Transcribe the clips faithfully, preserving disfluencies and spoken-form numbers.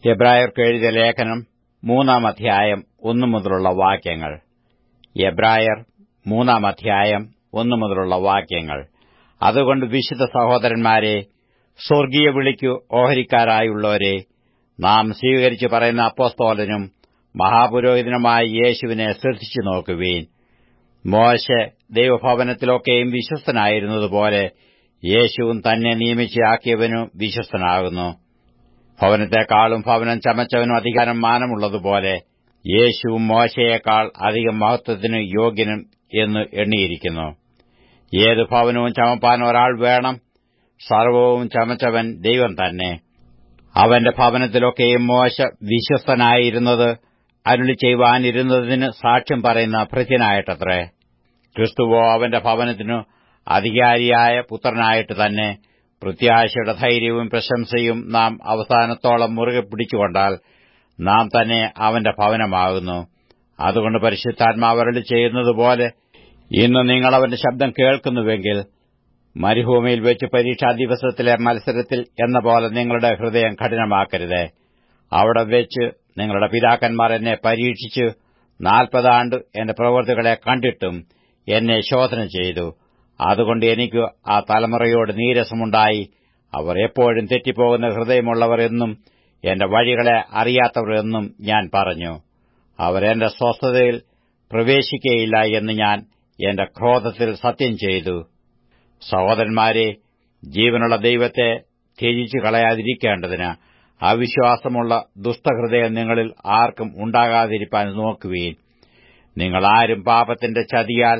എബ്രായർക്ക് എഴുതിയ ലേഖനം മൂന്നാം അധ്യായം ഒന്നു മുതലുള്ള വാക്യങ്ങൾ. എബ്രായർ മൂന്നാം അധ്യായം ഒന്നു മുതലുള്ള വാക്യങ്ങൾ. അതുകൊണ്ട് വിശുദ്ധ സഹോദരന്മാരെ, സ്വർഗീയ വിളിക്കു ഓഹരിക്കാരായുള്ളവരെ, നാം സ്വീകരിച്ചു പറയുന്ന അപ്പോസ്തോലനും മഹാപുരോഹിതനുമായ യേശുവിനെ ശ്രദ്ധിച്ചു നോക്കുവീൻ. മോശെ ദൈവഭവനത്തിലൊക്കെയും വിശ്വസ്തനായിരുന്നതുപോലെ യേശുവും തന്നെ നിയമിച്ചാക്കിയവനു വിശ്വസ്തനാകുന്നു. ഭവനത്തെക്കാളും ഭവനം ചമച്ചവനും അധികാരം മാനമുള്ളതുപോലെ യേശുവും മോശയേക്കാൾ അധികം മഹത്വത്തിനു യോഗ്യനും എന്ന് എണ്ണിയിരിക്കുന്നു. ഏതു ഭവനവും ചമപ്പാൻ ഒരാൾ വേണം. സർവവും ചമച്ചവൻ ദൈവം തന്നെ. അവന്റെ ഭവനത്തിലൊക്കെയും മോശ വിശ്വസ്തനായിരുന്നത് അരുളി ചെയ്യുവാനിരുന്നതിന് സാക്ഷ്യം പറയുന്ന ഭൃത്യനായിട്ടത്രേ. ക്രിസ്തുവോ അവന്റെ ഭവനത്തിനു അധികാരിയായ പുത്രനായിട്ട് തന്നെ. പ്രത്യാശയുടെ ധൈര്യവും പ്രശംസയും നാം അവസാനത്തോളം മുറുകെ പിടിച്ചുകൊണ്ടാൽ നാം തന്നെ അവന്റെ ഭവനമാകുന്നു. അതുകൊണ്ട് പരിശുദ്ധാത്മാവ് അരുളി ചെയ്യുന്നതുപോലെ, ഇന്ന് നിങ്ങൾ അവന്റെ ശബ്ദം കേൾക്കുന്നുവെങ്കിൽ മരുഭൂമിയിൽ വെച്ച് പരീക്ഷാ ദിവസത്തിലെ മത്സരത്തിൽ എന്ന പോലെ നിങ്ങളുടെ ഹൃദയം കഠിനമാക്കരുത്. അവിടെ വെച്ച് നിങ്ങളുടെ പിതാക്കന്മാർ എന്നെ പരീക്ഷിച്ച് നാൽപ്പതാണ്ട് എന്റെ പ്രവൃത്തികളെ കണ്ടിട്ടും എന്നെ ശോധന ചെയ്തു. അതുകൊണ്ട് എനിക്ക് ആ തലമുറയോട് നീരസമുണ്ടായി. അവർ എപ്പോഴും തെറ്റിപ്പോകുന്ന ഹൃദയമുള്ളവർ എന്നും എന്റെ വഴികളെ അറിയാത്തവർ എന്നും ഞാൻ പറഞ്ഞു. അവർ എന്റെ സ്വസ്ഥതയിൽ പ്രവേശിക്കയില്ല എന്ന് ഞാൻ എന്റെ ക്രോധത്തിൽ സത്യം ചെയ്തു. സഹോദരന്മാരെ, ജീവനുള്ള ദൈവത്തെ ത്യജിച്ചു കളയാതിരിക്കേണ്ടതിന് അവിശ്വാസമുള്ള ദുഷ്ടഹൃദയം നിങ്ങളിൽ ആർക്കും ഉണ്ടാകാതിരിപ്പാൻ നോക്കുവീൻ. നിങ്ങളാരും പാപത്തിന്റെ ചതിയാൽ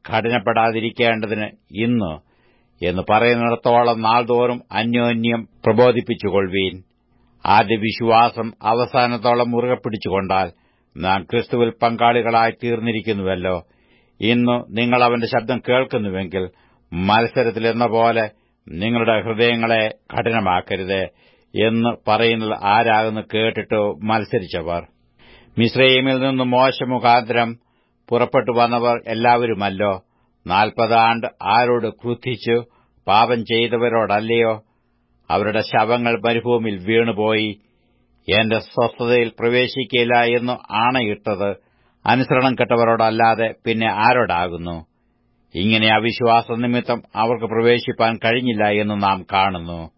കഠിനപ്പെടാതിരിക്കേണ്ടതിന് ഇന്ന് എന്ന് പറയുന്നിടത്തോളം നാൾതോറും അന്യോന്യം പ്രബോധിപ്പിച്ചുകൊള്ളുവീൻ. ആദ്യ വിശ്വാസം അവസാനത്തോളം മുറുകെ പിടിച്ചുകൊണ്ടാൽ നാം ക്രിസ്തുവിൽ പങ്കാളികളായി തീർന്നിരിക്കുന്നുവല്ലോ. ഇന്ന് നിങ്ങൾ അവന്റെ ശബ്ദം കേൾക്കുന്നുവെങ്കിൽ മത്സരത്തിലെന്ന പോലെ നിങ്ങളുടെ ഹൃദയങ്ങളെ കഠിനമാക്കരുത് എന്ന് പറയുന്നത് ആരാകുന്നു കേട്ടിട്ട് മത്സരിച്ചവർ? മിസ്രയീമിൽ നിന്ന് മോശ മുഖാന്തരം പുറപ്പെട്ടു വന്നവർ എല്ലാവരുമല്ലോ. നാൽപ്പത് ആണ്ട് ആരോട് ക്രുദ്ധിച്ചു പാപം ചെയ്തവരോടല്ലയോ? അവരുടെ ശവങ്ങൾ മരുഭൂമിയിൽ വീണുപോയി. എന്റെ സ്വസ്ഥതയിൽ പ്രവേശിക്കില്ല എന്ന് ആണയിട്ടത് അനുസരണം കെട്ടവരോടല്ലാതെ പിന്നെ ആരോടാകുന്നു? ഇങ്ങനെ അവിശ്വാസ നിമിത്തം അവർക്ക് പ്രവേശിപ്പാൻ കഴിഞ്ഞില്ല എന്ന് നാം കാണുന്നു.